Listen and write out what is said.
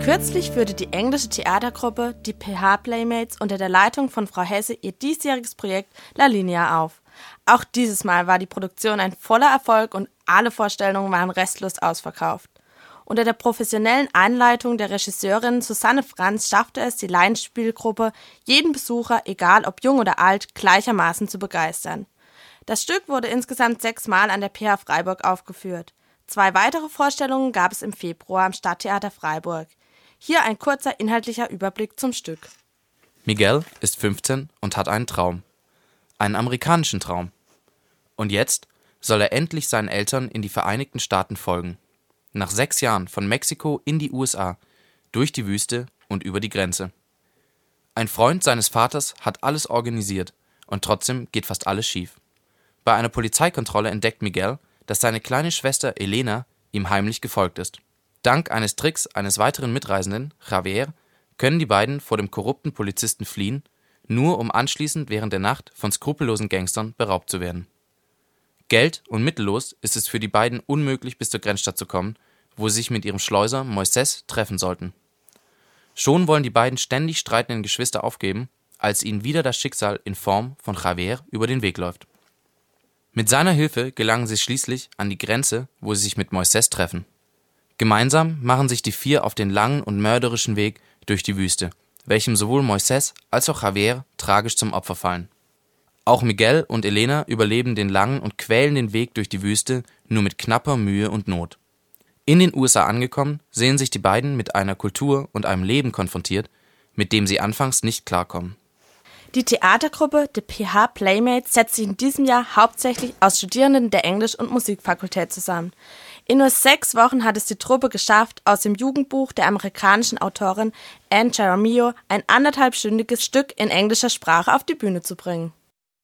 Kürzlich führte die englische Theatergruppe, die PH Playmates, unter der Leitung von Frau Hesse ihr diesjähriges Projekt La Linea auf. Auch dieses Mal war die Produktion ein voller Erfolg und alle Vorstellungen waren restlos ausverkauft. Unter der professionellen Anleitung der Regisseurin Susanne Franz schaffte es die Laienspielgruppe, jeden Besucher, egal ob jung oder alt, gleichermaßen zu begeistern. Das Stück wurde insgesamt 6 Mal an der PH Freiburg aufgeführt. 2 weitere Vorstellungen gab es im Februar am Stadttheater Freiburg. Hier ein kurzer inhaltlicher Überblick zum Stück. Miguel ist 15 und hat einen Traum. Einen amerikanischen Traum. Und jetzt soll er endlich seinen Eltern in die Vereinigten Staaten folgen. Nach 6 Jahren von Mexiko in die USA, durch die Wüste und über die Grenze. Ein Freund seines Vaters hat alles organisiert und trotzdem geht fast alles schief. Bei einer Polizeikontrolle entdeckt Miguel, dass seine kleine Schwester Elena ihm heimlich gefolgt ist. Dank eines Tricks eines weiteren Mitreisenden, Javier, können die beiden vor dem korrupten Polizisten fliehen, nur um anschließend während der Nacht von skrupellosen Gangstern beraubt zu werden. Geld- und mittellos ist es für die beiden unmöglich, bis zur Grenzstadt zu kommen, wo sie sich mit ihrem Schleuser Moisés treffen sollten. Schon wollen die beiden ständig streitenden Geschwister aufgeben, als ihnen wieder das Schicksal in Form von Javier über den Weg läuft. Mit seiner Hilfe gelangen sie schließlich an die Grenze, wo sie sich mit Moisés treffen. Gemeinsam machen sich die 4 auf den langen und mörderischen Weg durch die Wüste, welchem sowohl Moisés als auch Javier tragisch zum Opfer fallen. Auch Miguel und Elena überleben den langen und quälenden Weg durch die Wüste nur mit knapper Mühe und Not. In den USA angekommen, sehen sich die beiden mit einer Kultur und einem Leben konfrontiert, mit dem sie anfangs nicht klarkommen. Die Theatergruppe The PH Playmates setzt sich in diesem Jahr hauptsächlich aus Studierenden der Englisch- und Musikfakultät zusammen. In nur 6 Wochen hat es die Truppe geschafft, aus dem Jugendbuch der amerikanischen Autorin Anne Jaramillo ein 1,5-stündiges Stück in englischer Sprache auf die Bühne zu bringen.